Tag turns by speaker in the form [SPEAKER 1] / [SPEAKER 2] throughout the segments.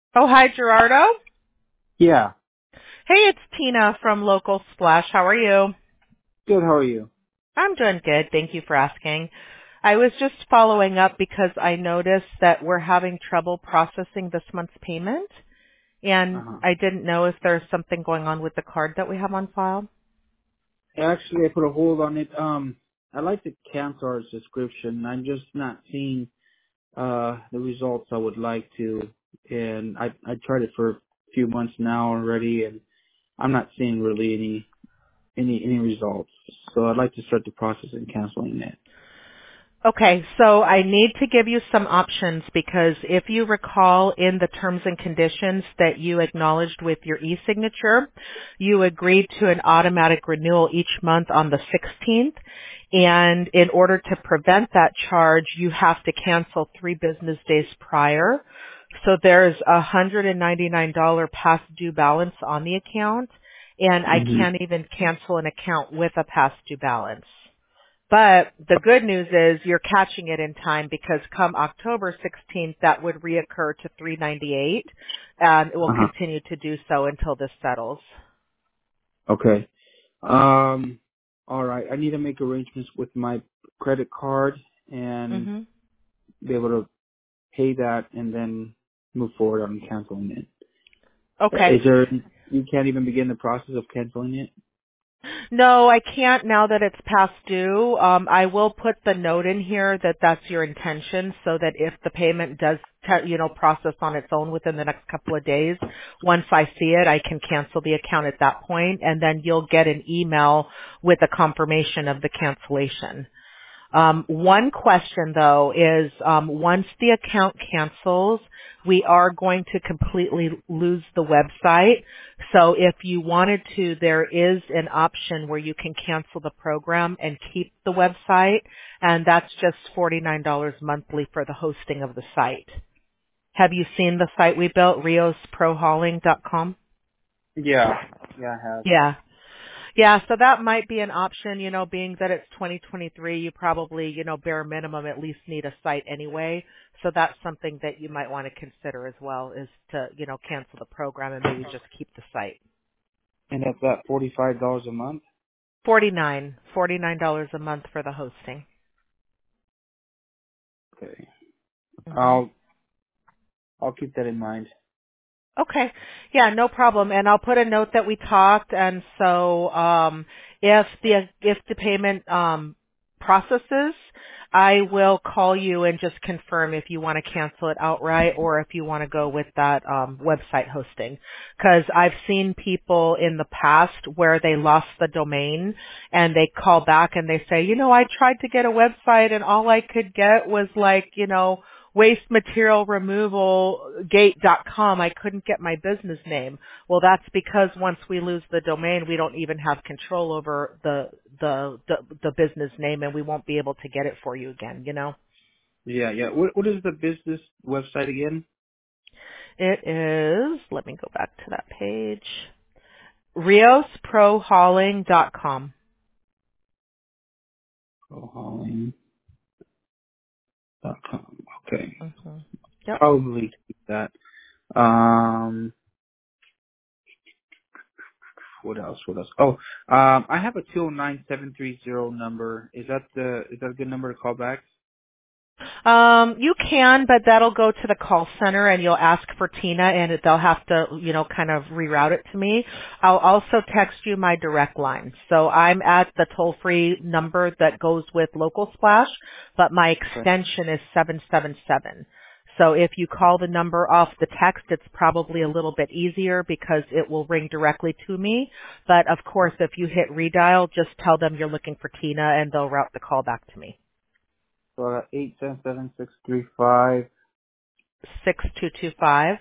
[SPEAKER 1] Oh, hi, Gerardo.
[SPEAKER 2] Yeah.
[SPEAKER 1] Hey, it's Tina from Local Splash. How are you?
[SPEAKER 2] Good. How are you?
[SPEAKER 1] I'm doing good. Thank you for asking. I was just following up because I noticed that we're having trouble processing this month's payment, and
[SPEAKER 2] Uh-huh.
[SPEAKER 1] I didn't know if there's something going on with the card that we have on file.
[SPEAKER 2] Actually, I put a hold on it. I'd like to cancel our subscription. I'm just not seeing the results I would like to, and I tried it for a few months now already, and I'm not seeing really any results. So I'd like to start the process in canceling it.
[SPEAKER 1] Okay, so I need to give you some options because if you recall in the terms and conditions that you acknowledged with your e-signature, you agreed to an automatic renewal each month on the 16th. And in order to prevent that charge, you have to cancel 3 business days prior. So there's a $199 past due balance on the account, and I
[SPEAKER 2] hmm
[SPEAKER 1] can't even cancel an account with a past due balance. But the good news is you're catching it in time because come October 16th, that would reoccur to 398, and it will
[SPEAKER 2] Uh-huh.
[SPEAKER 1] continue to do so until this settles.
[SPEAKER 2] Okay. All right. I need to make arrangements with my credit card and
[SPEAKER 1] hmm
[SPEAKER 2] be able to pay that and then move forward on canceling it.
[SPEAKER 1] Okay.
[SPEAKER 2] Is there, you can't even begin the process of canceling it?
[SPEAKER 1] No, I can't now that it's past due. I will put the note in here that that's your intention so that if the payment does, process on its own within the next couple of days, once I see it, I can cancel the account at that point and then you'll get an email with a confirmation of the cancellation. One question though is once the account cancels, we are going to completely lose the website. So if you wanted to, there is an option where you can cancel the program and keep the website, and that's just $49 monthly for the hosting of the site. Have you seen the site we built, riosprohauling.com?
[SPEAKER 2] Yeah. Yeah, I have.
[SPEAKER 1] Yeah. Yeah, so that might be an option, being that it's 2023, you probably, bare minimum at least need a site anyway. So that's something that you might want to consider as well is to, cancel the program and maybe just keep the site.
[SPEAKER 2] And that's at $45 a month?
[SPEAKER 1] $49 a month for the hosting.
[SPEAKER 2] Okay.
[SPEAKER 1] hmm
[SPEAKER 2] I'll keep that in mind.
[SPEAKER 1] Okay. Yeah, no problem. And I'll put a note that we talked and so if the payment processes, I will call you and just confirm if you want to cancel it outright or if you want to go with that website hosting. Cuz I've seen people in the past where they lost the domain and they call back and they say, I tried to get a website and all I could get was like, waste material removal gate.com. I couldn't get my business name. Well, that's because once we lose the domain, we don't even have control over the business name and we won't be able to get it for you again.
[SPEAKER 2] Yeah, yeah. What is the business website again?
[SPEAKER 1] It is, let me go back to that page, riosprohauling.com.
[SPEAKER 2] Hauling.com. Okay.
[SPEAKER 1] Mm-hmm. Yep.
[SPEAKER 2] Probably keep that. Um, what else? What else? Oh, I have a 209730 number. Is that a good number to call back?
[SPEAKER 1] You can, but that'll go to the call center and you'll ask for Tina and they'll have to, kind of reroute it to me. I'll also text you my direct line. So I'm at the toll-free number that goes with Local Splash, but my
[SPEAKER 2] Okay.
[SPEAKER 1] extension is 777. So if you call the number off the text, it's probably a little bit easier because it will ring directly to me. But of course, if you hit redial, just tell them you're looking for Tina and they'll route the call back to me.
[SPEAKER 2] So 877-635-6225
[SPEAKER 1] 6225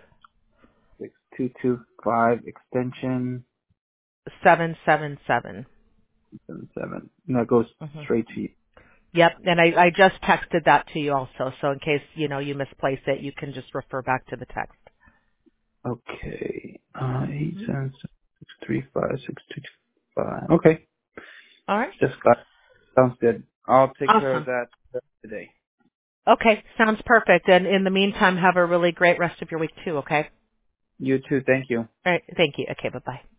[SPEAKER 2] extension
[SPEAKER 1] 777.
[SPEAKER 2] 77. And that goes
[SPEAKER 1] hmm
[SPEAKER 2] straight to you.
[SPEAKER 1] Yep, and I just texted that to you also, so in case, you misplace it, you can just refer back to the text.
[SPEAKER 2] Okay.
[SPEAKER 1] hmm
[SPEAKER 2] 877-635-6225. Okay.
[SPEAKER 1] All right.
[SPEAKER 2] Just got sounds good. I'll take care of
[SPEAKER 1] Awesome.
[SPEAKER 2] that today.
[SPEAKER 1] Okay, sounds perfect. And in the meantime, have a really great rest of your week too, okay?
[SPEAKER 2] You too. Thank you.
[SPEAKER 1] All right. Thank you. Okay. Bye-bye.